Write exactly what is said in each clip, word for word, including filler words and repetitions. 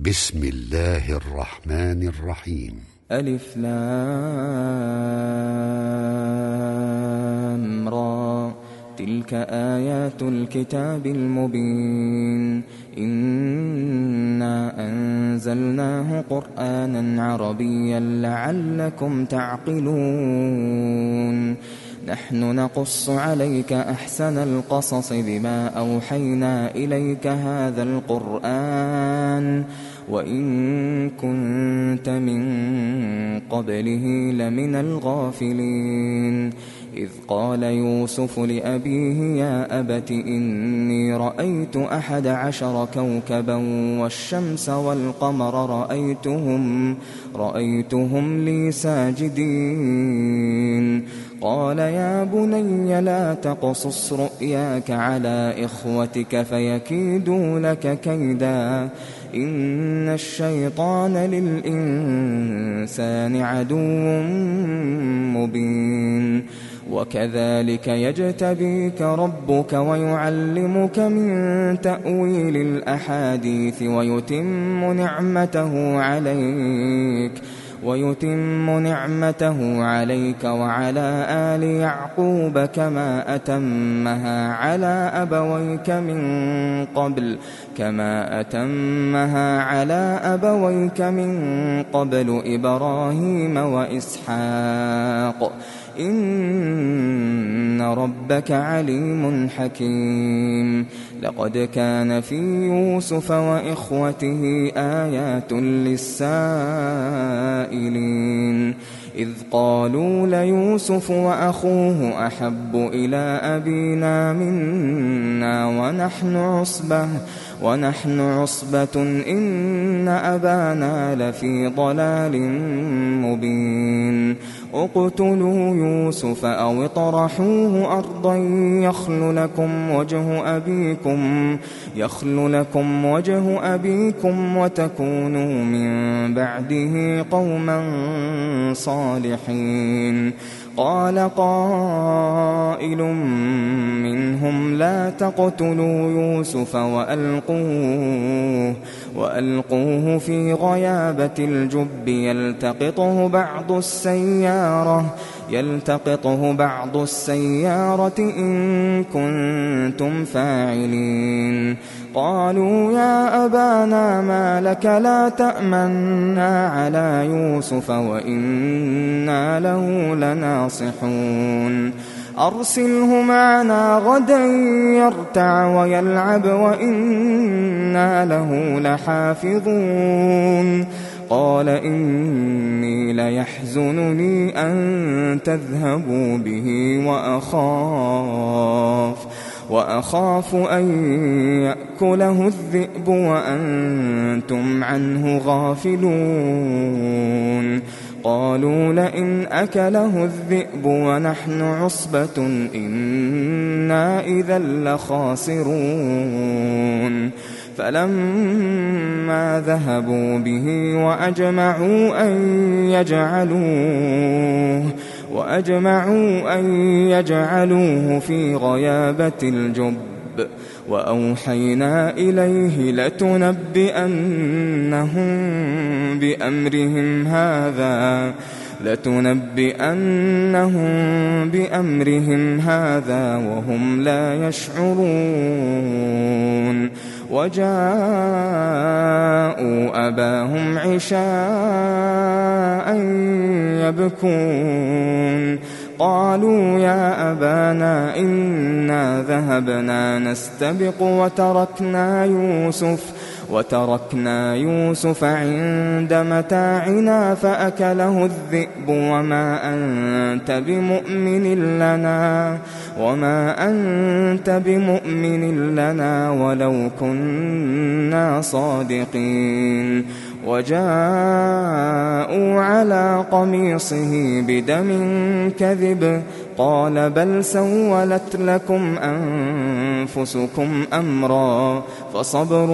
بسم الله الرحمن الرحيم. ألف لام را، تلك آيات الكتاب المبين. إنا أنزلناه قرآنا عربيا لعلكم تعقلون. نحن نقص عليك أحسن القصص بما أوحينا إليك هذا القرآن وإن كنت من قبله لمن الغافلين. إذ قال يوسف لأبيه يا أبت إني رأيت أحد عشر كوكبا والشمس والقمر رأيتهم, رأيتهم لي ساجدين. قال يا بني لا تقصص رؤياك على إخوتك فيكيدوا لك كيدا إن الشيطان للإنسان عدو مبين. وكذلك يجتبيك ربك ويعلمك من تأويل الأحاديث ويتم نعمته عليك ويتم نعمته عليك وعلى آل يعقوب كما أتمها على أبويك من قبل كما أتمها على أبويك من قبل إبراهيم وإسحاق إن ربك عليم حكيم. لقد كان في يوسف وإخوته آيات للسائلين إذ قالوا ليوسف وأخوه أحب إلى أبينا منا ونحن عصبة ونحن عصبة إن أبانا لفي ضلال مبين. اقتلوا يوسف أو اطرحوه أرضا يخل لكم وجه أبيكم يخل لكم وجه أبيكم وتكونوا من بعده قوما صالحين. قال قائل منهم لا تقتلوا يوسف وألقوه, وألقوه في غيابة الجب يلتقطه بعض السيارة يلتقطه بعض السيارة إن كنتم فاعلين. قالوا يا أبانا ما لك لا تأمنا على يوسف وإنا له لناصحون. أرسله معنا غدا يرتع ويلعب وإنا له لحافظون. قال إني ليحزنني أن تذهبوا به وأخاف وأخاف أن يأكله الذئب وأنتم عنه غافلون. قالوا لئن أكله الذئب ونحن عصبة إنا إذا لخاسرون. فلما ذهبوا به وأجمعوا أن يجعلوه وأجمعوا أن يجعلوه في غيابة الجب وأوحينا إليه لتنبئنهم بأمرهم هذا لتنبئنهم بأمرهم هذا وهم لا يشعرون. وجاءوا أباهم عشاء يبكون. قالوا يا أبانا إنا ذهبنا نستبق وتركنا يوسف وتركنا يوسف عند متاعنا فأكله الذئب وما أنت بمؤمن لنا وما أنت بمؤمن لنا ولو كنا صادقين. وجاءوا على قميصه بدم كذب قال بل سولت لكم أنفسكم أمرا فصبر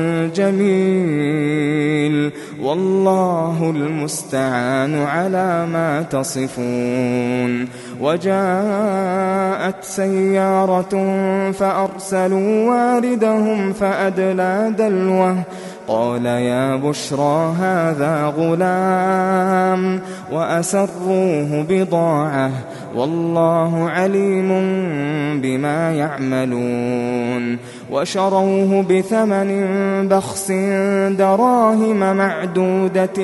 جميل والله المستعان على ما تصفون. وجاءت سيارة فأرسلوا واردهم فأدلى دلوه قال يا بشرى هذا غلام وأسروه بضاعة والله عليم بما يعملون وشروه بثمن بخس دراهم معدودة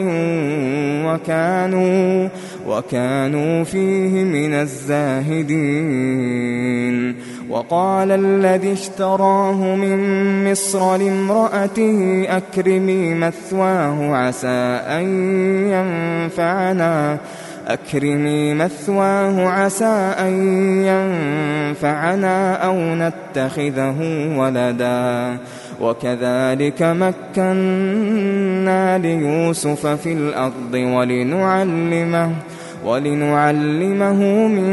وكانوا, وكانوا فيه من الزاهدين. وقال الذي اشتراه من مصر لامرأته أكرمي مثواه عسى أن ينفعنا أكرمي مثواه عسى أن ينفعنا أو نتخذه ولدا وكذلك مكنا ليوسف في الأرض ولنعلمه ولنعلمه من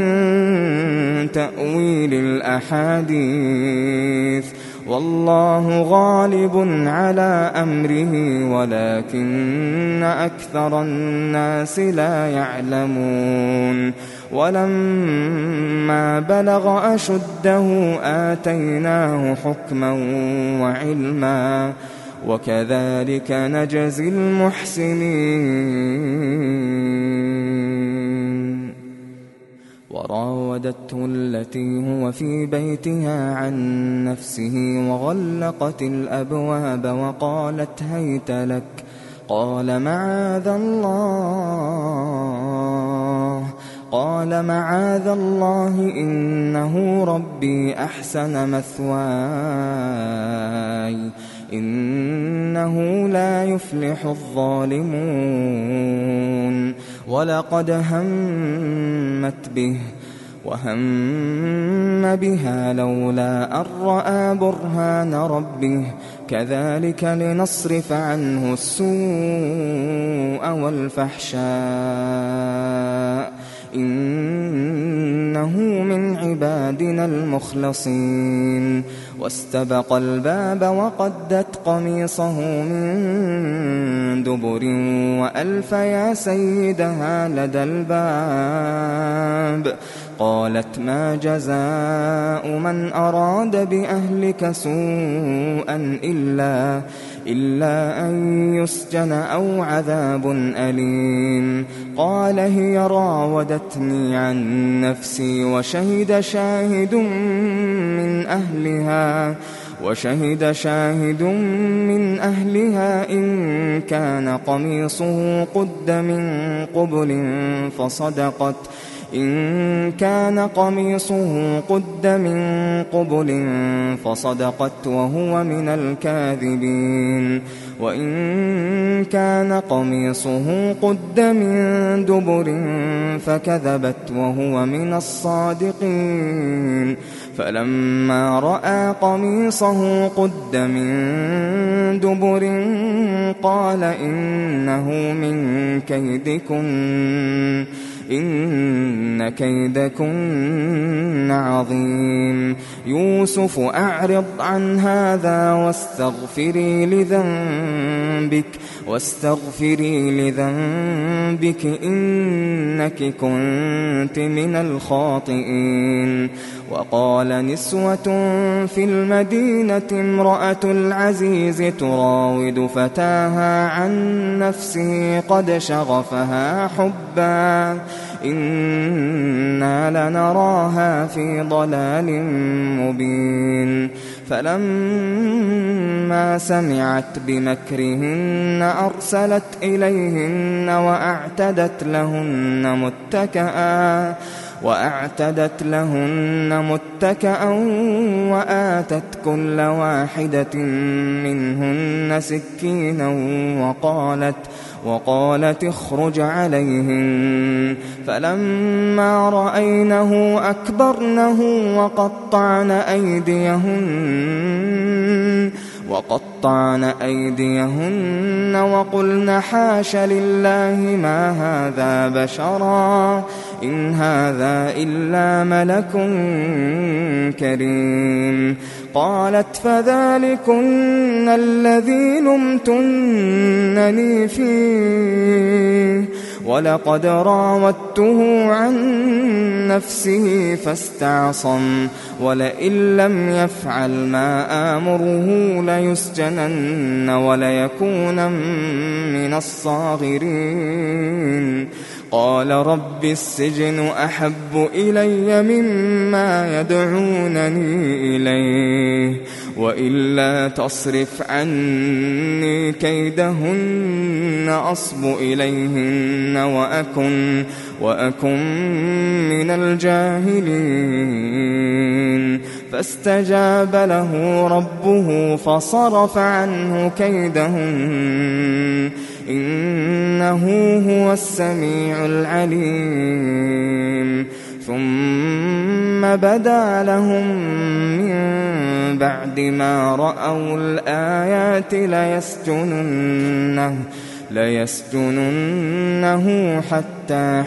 تأويل الأحاديث والله غالب على أمره ولكن أكثر الناس لا يعلمون. ولما بلغ أشده آتيناه حكما وعلما وكذلك نجزي المحسنين. وراودته التي هو في بيتها عن نفسه وغلقت الأبواب وقالت هيت لك قال معاذ الله قال معاذ الله إنه ربي أحسن مثواي إنه لا يفلح الظالمون. ولقد همت به وهم بها لولا أن رأى برهان ربه كذلك لنصرف عنه السوء والفحشاء إنه من عبادنا المخلصين. واستبق الباب وقدت قميصه من دبر وألف يا سيدها لدى الباب قالت ما جزاء من أراد بأهلك سوءا إلا إلا أن يسجن أو عذاب أليم. قال هي راودتني عن نفسي وشهد شاهد من أهلها وشهد شاهد من أهلها إن كان قميصه قد من قبل فصدقت إن كان قميصه قد من قبل فصدقت وهو من الكاذبين وإن كان قميصه قد من دبر فكذبت وهو من الصادقين. فلما رأى قميصه قد من دبر قال إنه من كيدكن إن كيدكن عظيم. يوسف أعرض عن هذا واستغفري لذنبك واستغفري لذنبك إنك كنت من الخاطئين. وقال نسوة في المدينة امرأة العزيز تراود فتاها عن نفسه قد شغفها حبا إنا لنراها في ضلال مبين. فلما سمعت بمكرهن أرسلت إليهن وأعتدت لهن متكئا وأعتدت لهن متكئا وآتت كل واحدة منهن سكينا وقالت وقالت اخرج عليهن. فلما رأينه أكبرنه وقطعن أيديهن وقطعن أيديهن وقلن حاش لله ما هذا بشرا إن هذا إلا ملك كريم. قالت فذلكن الذي لمتنني فيه ولقد راودته عن نفسه فاستعصم ولئن لم يفعل ما آمره ليسجنن وليكون من الصاغرين قال رب السجن أحب إلي مما يدعونني إليه وإلا تصرف عني كيدهن أصب إليهن وأكن, وأكن من الجاهلين فاستجاب له ربه فصرف عنه كيدهن إنه هو السميع العليم ثم بدا لهم من بعد ما رأوا الآيات ليسجننه, ليسجننه حتى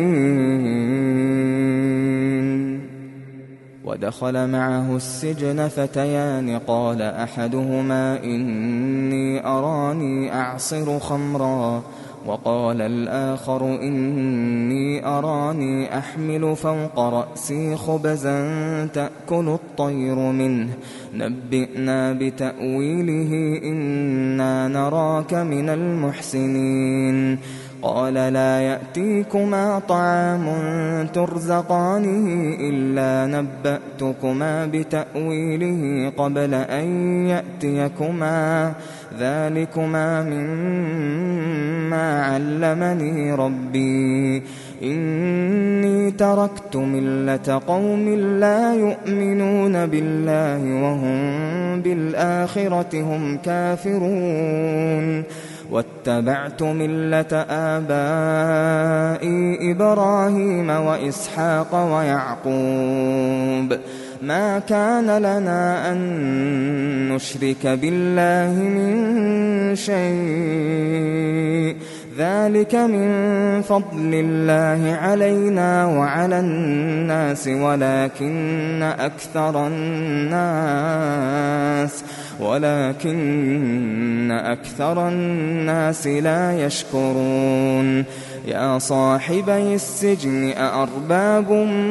حين ودخل معه السجن فتيان قال أحدهما إني أراني أعصر خمرا وقال الآخر إني أراني أحمل فوق رأسي خبزا تأكل الطير منه نبئنا بتأويله إنا نراك من المحسنين قال لا يأتيكما طعام ترزقانه إلا نبأتكما بتأويله قبل أن يأتيكما ذلكما مما علمني ربي إني تركت ملة قوم لا يؤمنون بالله وهم بالآخرة هم كافرون واتبعت ملة آبائي إبراهيم وإسحاق ويعقوب ما كان لنا أن نشرك بالله من شيء ذلك من فضل الله علينا وعلى الناس ولكن أكثر الناس ولكن أكثر الناس لا يشكرون يا صاحبي السجن أأرباب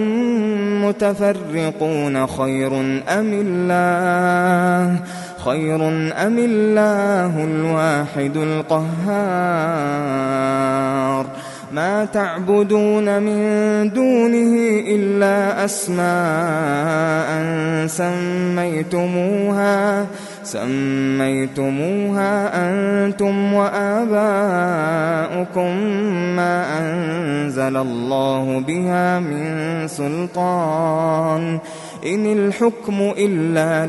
متفرقون خير أم الله خير أم الله الواحد القهار ما تعبدون من دونه إلا أسماء سميتموها سميتموها أنتم وآباؤكم ما أنزل الله بها من سلطان إن الحكم إلا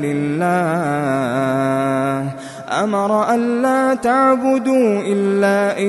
لله أمر ألا تعبدوا إلا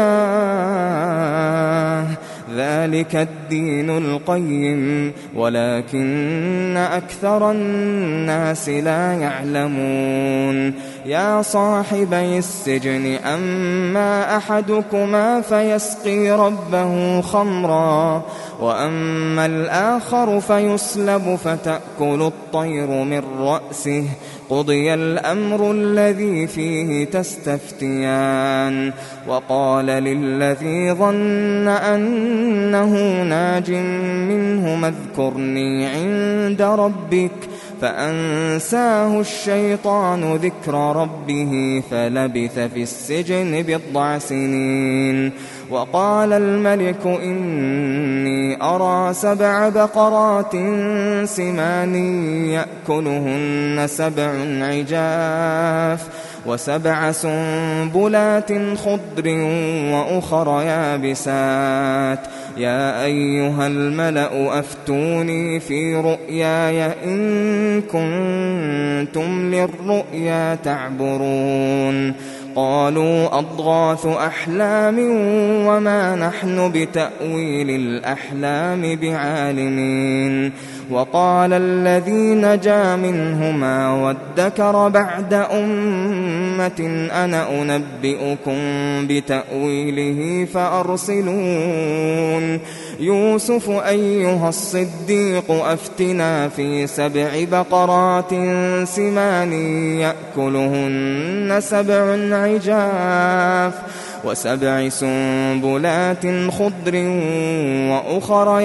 إياه ذلك الدين القيم ولكن أكثر الناس لا يعلمون يا صاحبي السجن أما أحدكما فيسقي ربه خمرا وأما الآخر فيصلب فتأكل الطير من رأسه قضي الأمر الذي فيه تستفتيان وقال للذي ظن أنه ناج منهما اذكرني عند ربك فأنساه الشيطان ذكر ربه فلبث في السجن بضع سنين وقال الملك إني أرى سبع بقرات سمان يأكلهن سبع عجاف وسبع سنبلات خضر وأخر يابسات يا أيها الملأ أفتوني في رؤياي إن كنتم للرؤيا تعبرون قالوا أضغاث أحلام وما نحن بتأويل الأحلام بعالمين وقال الذي نجا منهما وادكر بعد أمة أنا أنبئكم بتأويله فأرسلون يوسف أيها الصديق أفتنا في سبع بقرات سمان يأكلهن سبع عجاف وسبع سنبلات خضر وأخر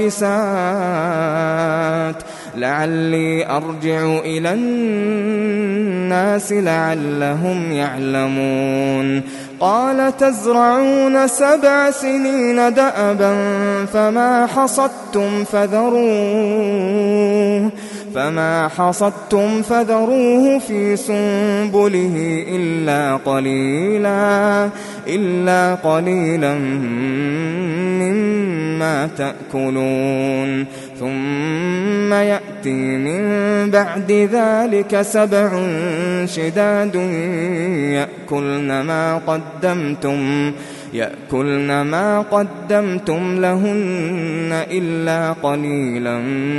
يابسات لعلي أرجع إلى الناس لعلهم يعلمون قال تزرعون سبع سنين دأبا فما حصدتم فذروه فما حصدتم فذروه في سنبله إلا قليلا إلا قليلا مما تأكلون ثم يأتي من بعد ذلك سبع شداد يأكلن ما قدمتم يأكلن ما قدمتم لهن إلا قليلا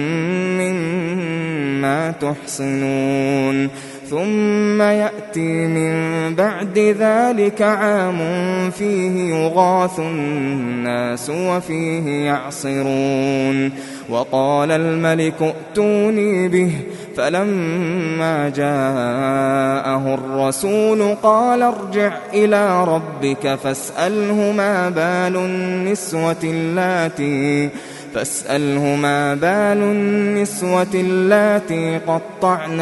مما تحصنون ثم يأتي من بعد ذلك عام فيه يغاث الناس وفيه يعصرون وقال الملك ائتوني به فلما جاءه الرسول قال ارجع إلى ربك فاسأله ما بال النسوة اللاتي فاسأله ما بال النسوة اللاتي قطعن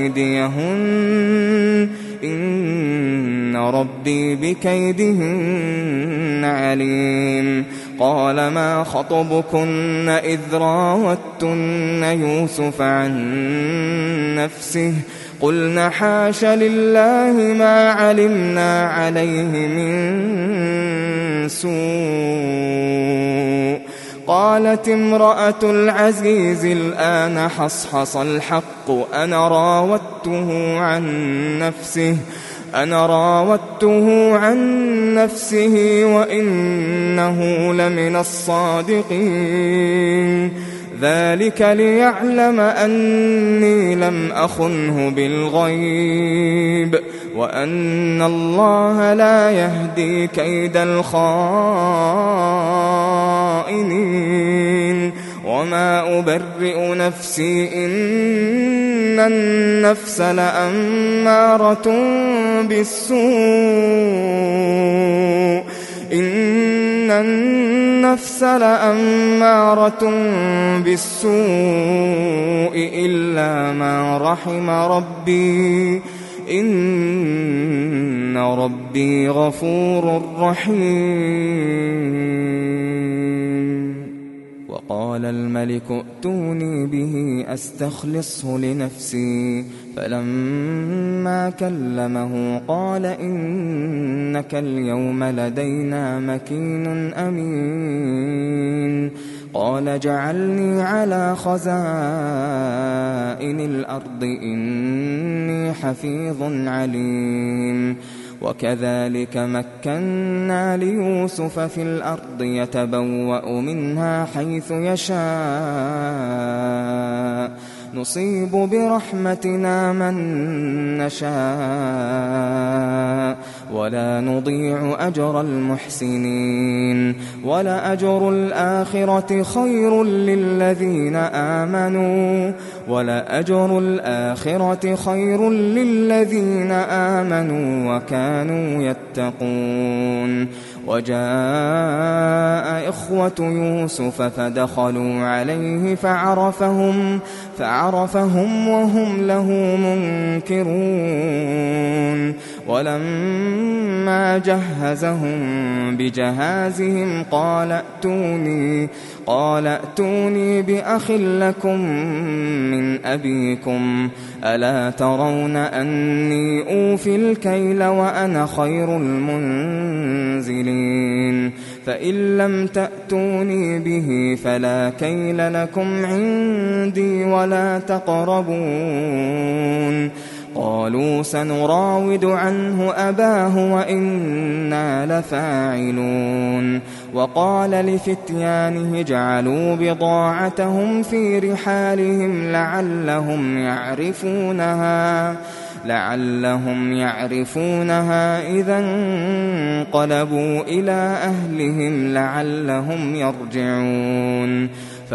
أيديهن إن ربي بكيدهن عليم قال ما خطبكن إذ راوتن يوسف عن نفسه قلن حاش لله ما علمنا عليه من سوء قالت امرأة العزيز الآن حصحص الحق أنا راودته عن نفسه أنا راودته عن نفسه وإنه لمن الصادقين ذلك ليعلم أني لم أخنه بالغيب وأن الله لا يهدي كيد الخائنين وما أبرئ نفسي إن النفس لأمارة بالسوء إن النفس لأمارة بالسوء إلا ما رحم ربي إن ربي غفور رحيم وقال الملك ائتوني به أستخلصه لنفسي فلما كلمه قال إنك اليوم لدينا مكين أمين قال جعلني على خزائن الأرض إني حفيظ عليم وكذلك مكنا ليوسف في الأرض يتبوأ منها حيث يشاء نصيب برحمتنا من نشاء ولا نضيع أجر المحسنين ولأجر الآخرة خير للذين آمنوا ولأجر الآخرة خير للذين آمنوا وكانوا يتقون وجاء إخوة يوسف فدخلوا عليه فعرفهم فعرفهم وهم له منكرون ولما جهزهم بجهازهم قال ائتوني قال ائتوني بأخ لكم من أبيكم ألا ترون أني أوفي الكيل وأنا خير المنزلين فإن لم تأتوني به فلا كيل لكم عندي ولا تقربون قالوا سنراود عنه أباه وإنا لفاعلون وقال لفتيانه اجعلوا بضاعتهم في رحالهم لعلهم يعرفونها لعلهم يعرفونها إذا انقلبوا إلى أهلهم لعلهم يرجعون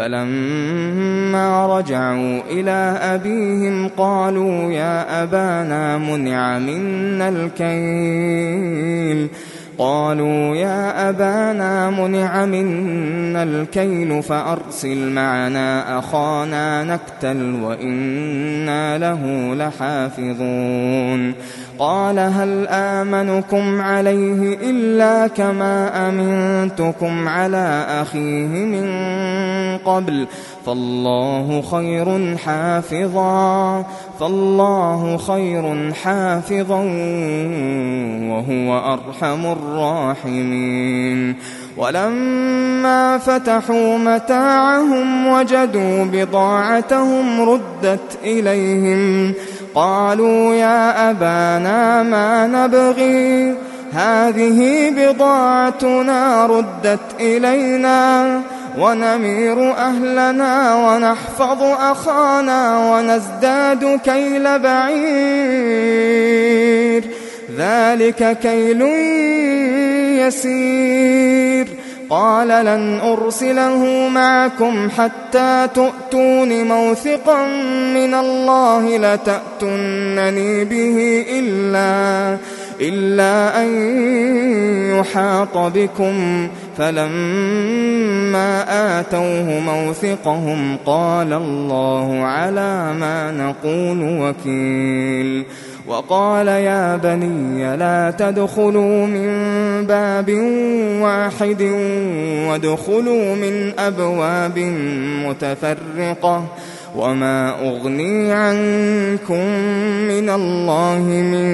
فلما رجعوا إلى أبيهم قالوا يا أبانا منع منا الكيل قالوا يا أبانا منع منا الكيل فأرسل معنا أخانا نكتل وإنا له لحافظون قال هل آمنكم عليه إلا كما أمنتكم على أخيه من قبل فالله خير حافظا فالله خير حافظا وهو أرحم الراحمين ولما فتحوا متاعهم وجدوا بضاعتهم ردت إليهم قالوا يا أبانا ما نبغي هذه بضاعتنا ردت إلينا ونمير أهلنا ونحفظ أخانا ونزداد كيل بعير ذلك كيل يسير قال لن أرسله معكم حتى تؤتون موثقا من الله لتأتونني به إلا, إلا أن يحاط بكم فلما آتوه موثقهم قال الله على ما نقول وكيل وقال يا بني لا تدخلوا من باب واحد وادخلوا من أبواب متفرقة وما أغني عنكم من الله من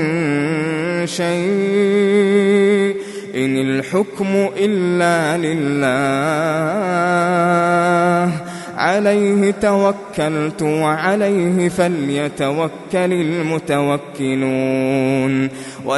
شيء إن الحكم إلا لله عليه توكلت وعليه فليتوكل المتوكلون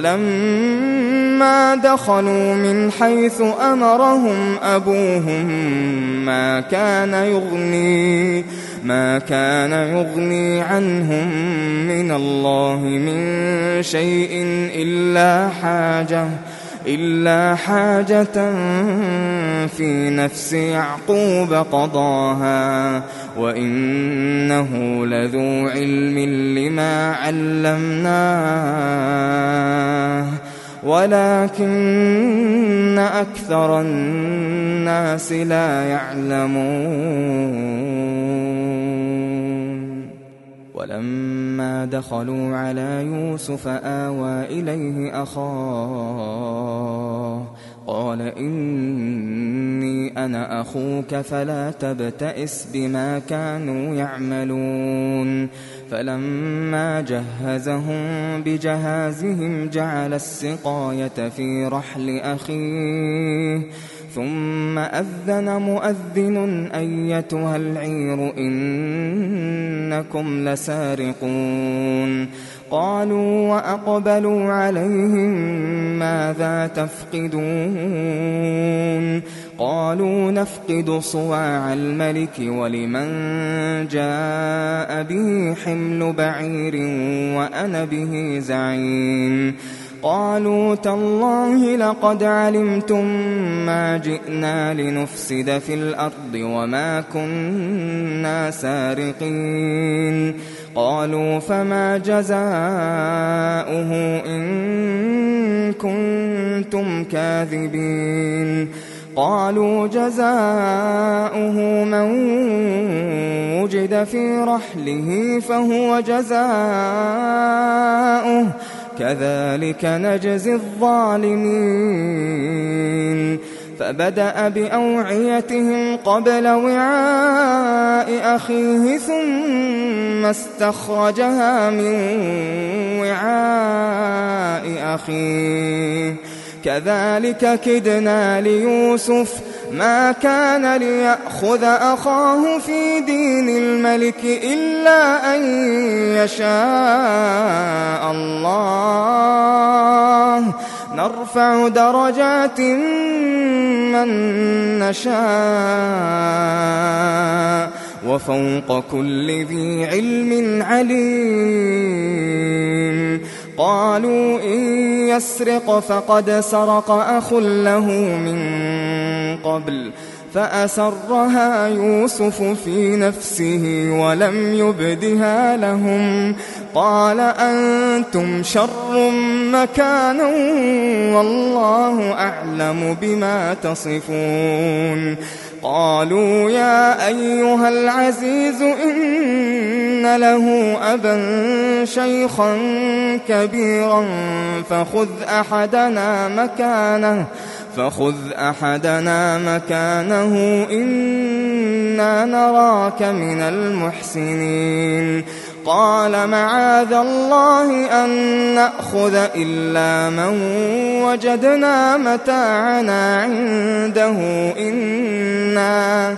ولما دخلوا من حيث أمرهم أبوهم ما كان يغني ما كان يغني عنهم من الله من شيء إلا حاجة إلا حاجة في نفس يعقوب قضاها وإنه لذو علم لما علمناه ولكن أكثر الناس لا يعلمون ولما دخلوا على يوسف آوى إليه أخاه قال إني أنا أخوك فلا تبتئس بما كانوا يعملون فلما جهزهم بجهازهم جعل السقاية في رحل أخيه ثم أذن مؤذن أيتها العير إنكم لسارقون قالوا وأقبلوا عليهم ماذا تفقدون قالوا نفقد صواع الملك ولمن جاء به حمل بعير وأنا به زعيم قالوا تالله لقد علمتم ما جئنا لنفسد في الأرض وما كنا سارقين قالوا فما جزاؤه إن كنتم كاذبين قالوا جزاؤه من وجد في رحله فهو جزاؤه كذلك نجزي الظالمين فبدأ بأوعيتهم قبل وعاء أخيه ثم استخرجها من وعاء أخيه كذلك كدنا ليوسف ما كان ليأخذ أخاه في دين الملك إلا أن يشاء الله نرفع درجات من نشاء وفوق كل ذي علم عليم قالوا إن يسرق فقد سرق أخ له من قبل فأسرها يوسف في نفسه ولم يبدها لهم قال أنتم شر مكانا والله أعلم بما تصفون. قالوا يا أيها العزيز إن له أبا شيخا كبيرا فخذ أحدنا مكانه فخذ أحدنا مكانه إنا نراك من المحسنين. قال معاذ الله أن نأخذ إلا من وجدنا متاعنا عنده إنا,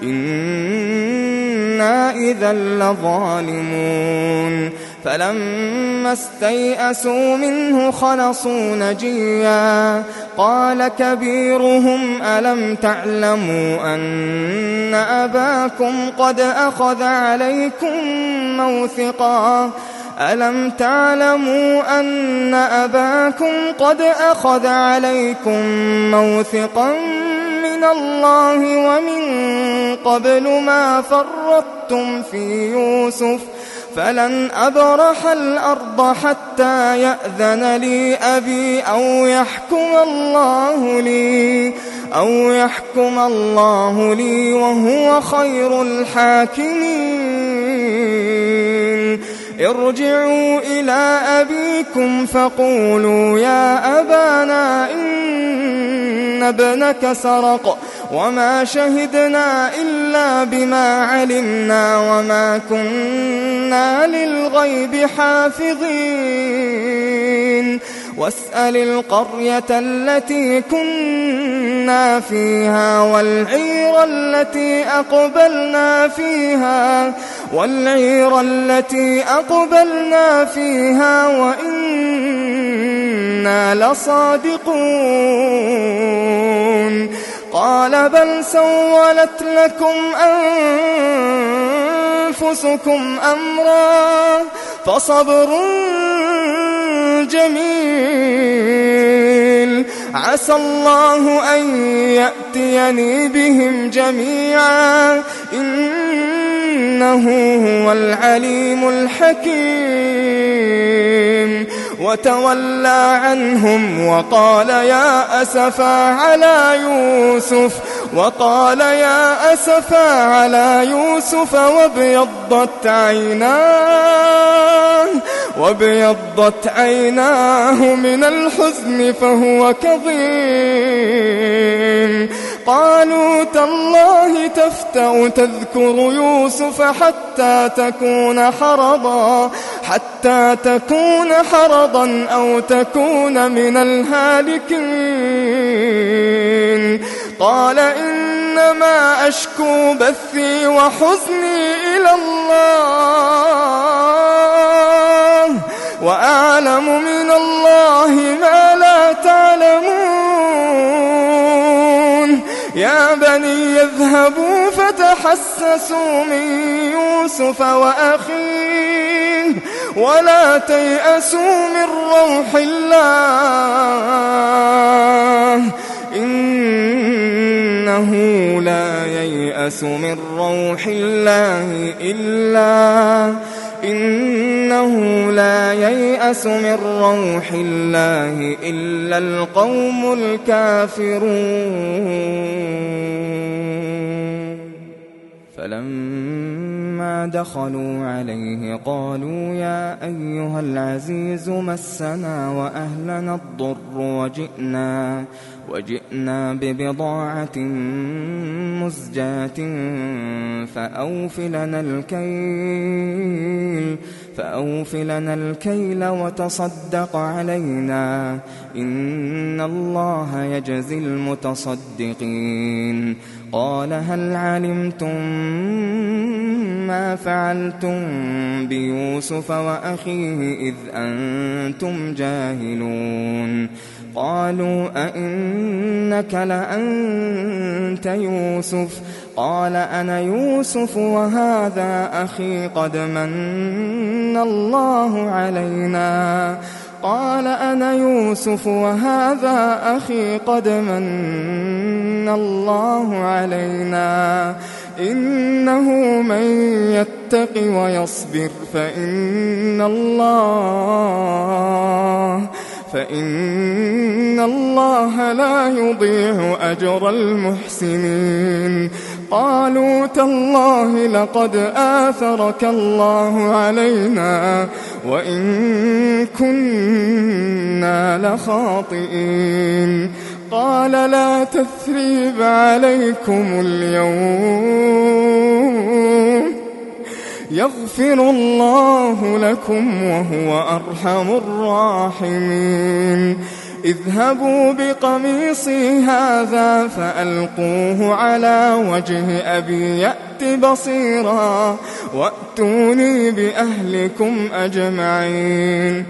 إنا إذا لظالمون. فلما استيئسوا منه خلصوا نجيا قال كبيرهم ألم تعلموا أن أباكم قد أخذ عليكم موثقا ألم تعلموا أن أباكم قد أخذ عليكم موثقا من الله ومن قبل ما فرطتم في يوسف فلن أبرح الأرض حتى يأذن لي أبي أو يحكم الله لي أو يحكم الله لي وهو خير الحاكمين. ارجعوا إلى أبيكم فقولوا يا أبانا إن ابنك سرق وما شهدنا إلا بما علمنا وما كنا للغيب حافظين. واسأل القرية التي كنا فيها والعير التي أقبلنا فيها والعير التي أقبلنا فيها وإنا لصادقون. قال بل سولت لكم أنفسكم أمرا فصبر جميل عسى الله أن يأتيني بهم جميعا إنه هو العليم الحكيم. وتولى عنهم وقال يا أسفا على يوسف وقال يا أسفا على يوسف وابيضت عيناه وابيضت عيناه من الحزن فهو كظيم. قالوا تالله تفتأ تذكر يوسف حتى تكون حرضا حتى تكون حرضا أو تكون من الهالكين. قال إنما أشكو بثي وحزني إلى الله وأعلم من الله ما لا تعلمون. يا بني اذهبوا فتحسسوا من يوسف وأخيه ولا تيأسوا من روح الله إنه لا ييأس من روح الله إلا إنه لا ييأس من روح الله إلا القوم الكافرون. فلما دخلوا عليه قالوا يا أيها العزيز مسنا وأهلنا الضر وجئنا وجئنا ببضاعة مزجاة فأوف لنا الكيل فأوف لنا الكيل وتصدق علينا إن الله يجزي المتصدقين. قال هل علمتم ما فعلتم بيوسف وأخيه إذ أنتم جاهلون. قالوا أئنك لأنت يوسف قال أنا يوسف وهذا أخي قد من الله علينا قال أنا يوسف وهذا أخي قد من الله علينا إنه من يتق ويصبر فإن الله فإن الله لا يضيع أجر المحسنين. قالوا تالله لقد آثرك الله علينا وإن كنا لخاطئين. قال لا تثريب عليكم اليوم يغفر الله لكم وهو أرحم الراحمين. اذهبوا بقميصي هذا فألقوه على وجه أبي يأت بصيرا وأتوني بأهلكم أجمعين.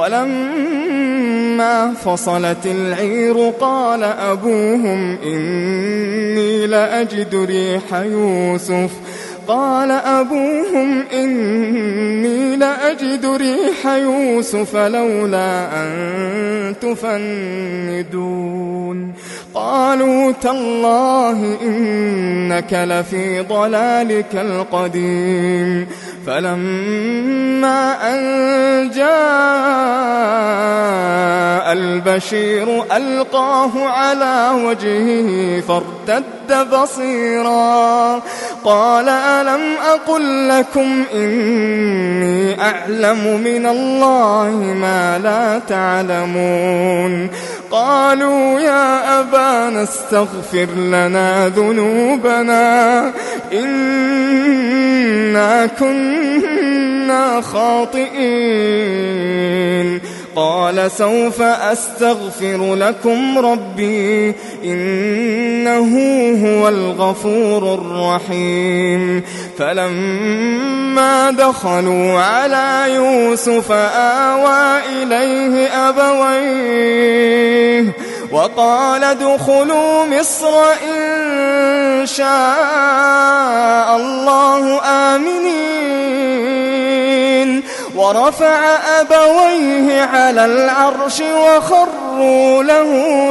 ولما فصلت العير قال أبوهم إني لأجد ريح يوسف قال أبوهم إني لأجد ريح يوسف لولا أن تفندون. قالوا تالله إنك لفي ضلالك القديم. فلما أن جاء البشير ألقاه على وجهه فارتد بصيرا قال ألم أقل لكم إني أعلم من الله ما لا تعلمون. قالوا يا أبانا استغفر لنا ذنوبنا إنا كنا خاطئين. قال سوف أستغفر لكم ربي إنه هو الغفور الرحيم. فلما دخلوا على يوسف آوى إليه أبويه وقال ادخلوا مصر إن شاء الله آمنين. ورفع أبويه على العرش وخروا له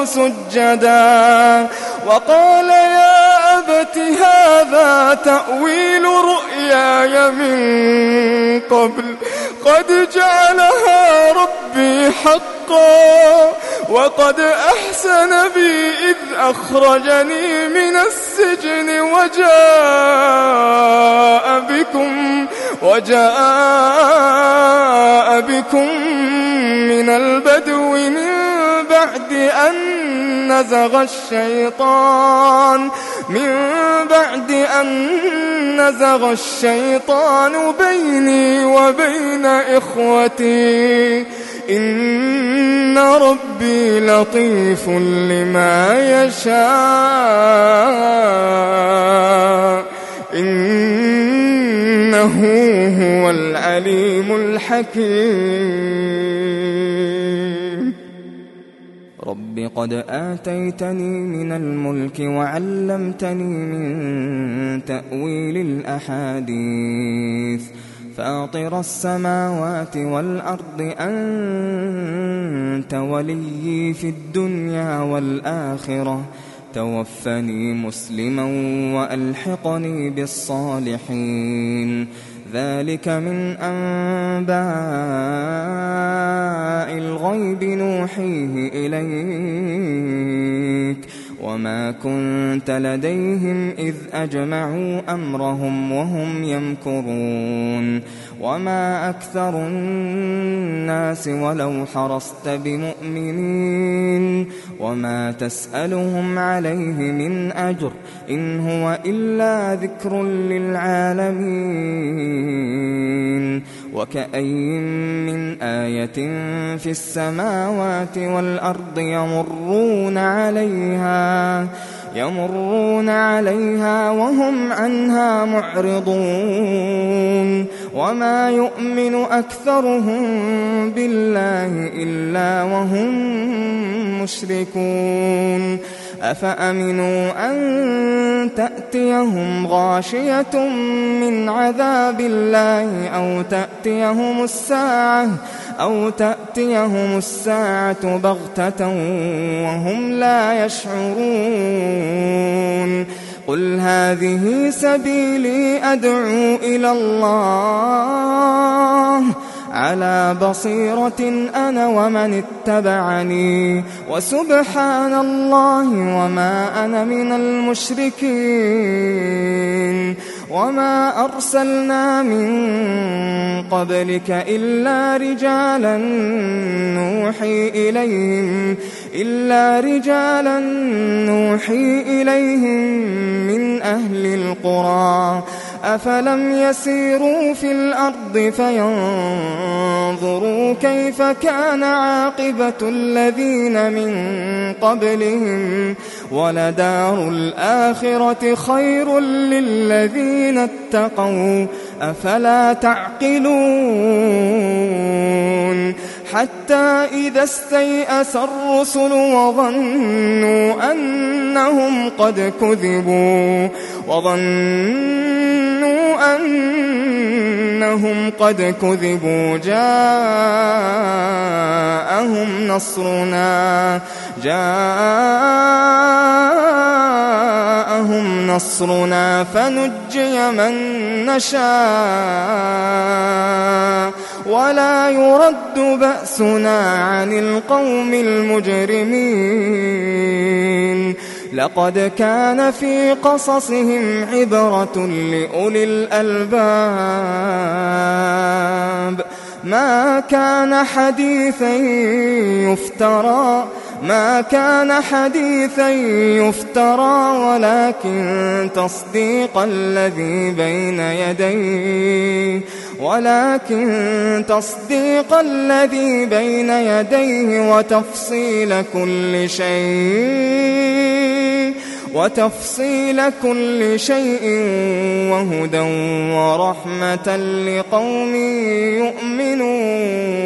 سجدا وقال يا أبت هذا تأويل رؤياي من قبل قد جعلها ربي حقا وقد أحسن بي إذ أخرجني من السجن وجاء بكم وجاء بكم من البدو من بعد أن نزغ الشيطان من بعد أن نزغ الشيطان بيني وبين إخوتي إن ربي لطيف لما يشاء إنه هو العليم الحكيم. رب قد آتيتني من الملك وعلمتني من تأويل الأحاديث فاطر السماوات والأرض أنت وليي في الدنيا والآخرة توفني مسلما وألحقني بالصالحين. ذلك من أنباء الغيب نوحيه إليك وما كنت لديهم إذ أجمعوا أمرهم وهم يمكرون. وما أكثر الناس ولو حرصت بمؤمنين وما تسألهم عليه من أجر إن هو إلا ذكر للعالمين. وكأين من آية في السماوات والأرض يمرون عليها يمرون عليها وهم عنها معرضون. وما يؤمن أكثرهم بالله إلا وهم مشركون. أفأمنوا أن تأتيهم غاشية من عذاب الله أو تأتيهم الساعة أو تأتيهم الساعة بغتة وهم لا يشعرون. قل هذه سبيلي أدعو إلى الله على بصيرة أنا ومن اتبعني وسبحان الله وما أنا من المشركين. وما أرسلنا من قبلك إلا رجالا نوحي إليهم إلا رجالا نوحي إليهم من أهل القرى أفلم يسيروا في الأرض فينظروا كيف كان عاقبة الذين من قبلهم ولدار الآخرة خير للذين اتقوا أفلا تعقلون. حتى إذا استيأس الرسل وظنوا أنهم قد كذبوا وظنوا أنهم قد كذبوا جاءهم نصرنا جاءهم نصرنا فنجي من نشاء ولا يرد بأسنا عن القوم المجرمين. لقد كان في قصصهم عبرة لأولي الألباب ما كان حديثا يفترى ما كان حديثا يفترى ولكن تصديق الذي بين يديه ولكن تصديق الذي بين يديه وتفصيل كل شيء وتفصيل كل شيء وهدى ورحمة لقوم يؤمنون.